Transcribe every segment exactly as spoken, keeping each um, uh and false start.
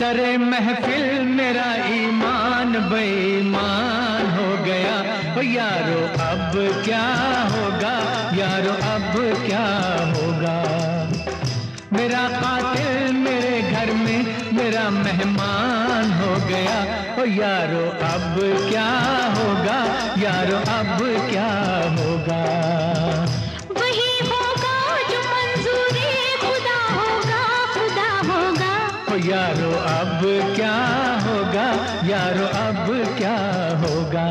सरे महफिल मेरा ईमान बेईमान हो गया। ओ यारो अब क्या होगा, यारो अब क्या होगा। मेरा कातिल मेरे घर में मेरा मेहमान हो गया। ओ यारो अब क्या होगा, यारो अब क्या होगा। वही होगा जो मंजूरी खुदा होगा, खुदा होगा। ओ यारो अब क्या होगा, यारो अब क्या होगा।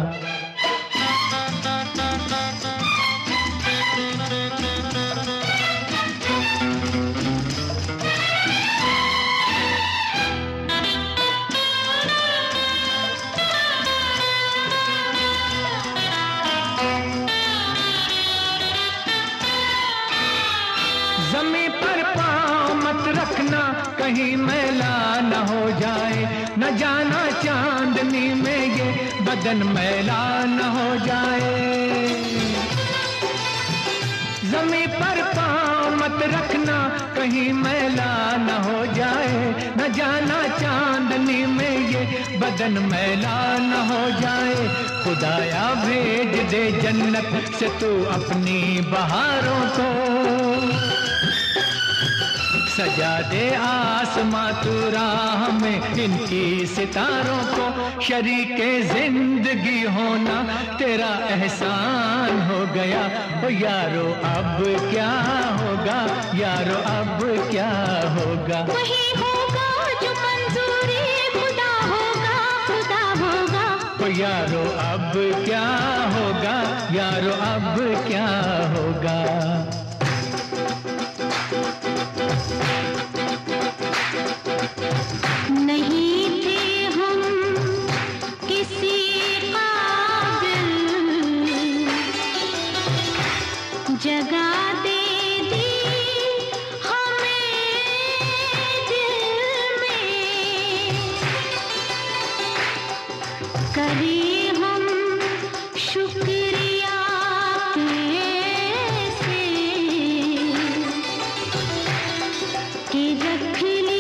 जमी पर पाँव मत रखना कहीं मैला न हो जाए, न जाना चांदनी में ये बदन मैला न हो जाए। जमी पर पाँव मत रखना कहीं मैला न हो जाए, न जाना चांदनी में ये बदन मैला न हो जाए। खुदाया भेज दे जन्नत से तू अपनी बहारों को, सजा दे आसमां तू राह में इनकी सितारों को। शरीके जिंदगी होना तेरा एहसान हो गया। ओ यारो अब क्या होगा, यारो अब क्या होगा। वही होगा जो मंजूरी खुदा होगा, खुदा होगा। ओ यारो अब क्या होगा, यारो अब क्या होगा। नहीं थे हम किसी काबिल, जगह दे दी हमें दिल में। करें हम शुक्रिया कैसे कि रख ली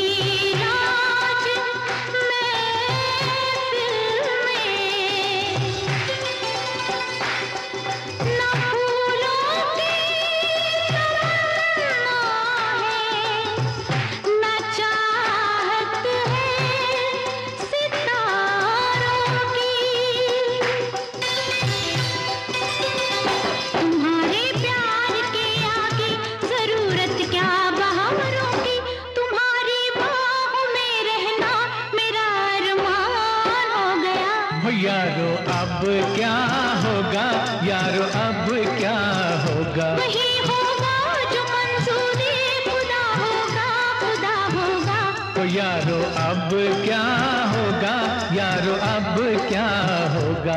यारो अब क्या होगा, यारो अब क्या होगा। वही होगा जो मंजूरी खुदा होगा, खुदा होगा। तो यारो अब क्या होगा, यारो अब क्या होगा।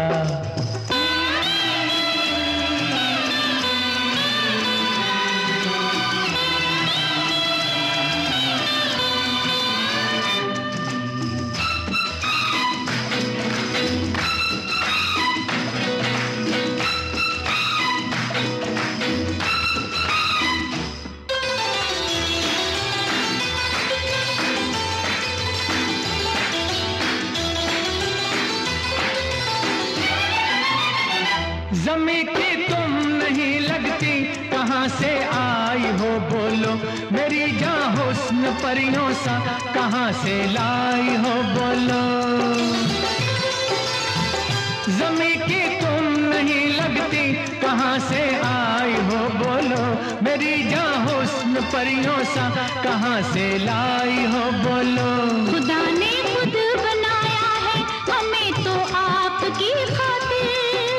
जमी की तुम नहीं लगती कहाँ से आई हो बोलो, मेरी जान हुस्न परियों सा कहाँ से लाई हो बोलो। जमी की तुम नहीं लगती कहाँ से आई हो बोलो, मेरी जान हुस्न परियों सा कहाँ से लाई हो बोलो। खुदा ने खुद बनाया है हमें तो आपकी खातिर,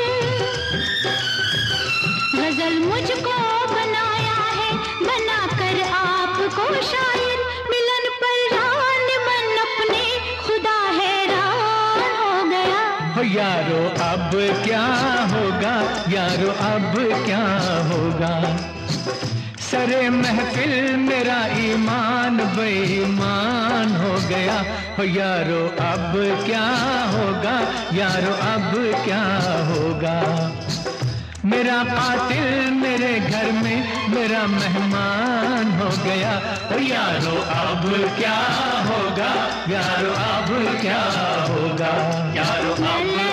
गजल मुझको बनाया है बनाकर आपको शायर। मिलन पर रान मन अपने खुदा हैरान हो गया। हो यारो अब क्या होगा, यारो अब क्या होगा। सरे महफिल मेरा ईमान बेईमान हो गया। हो यारो अब क्या होगा, यारो अब क्या होगा। मेरा कातिल मेरे घर में मेरा मेहमान हो गया। ओ यारो अब क्या होगा, यारो अब क्या होगा, यारो अब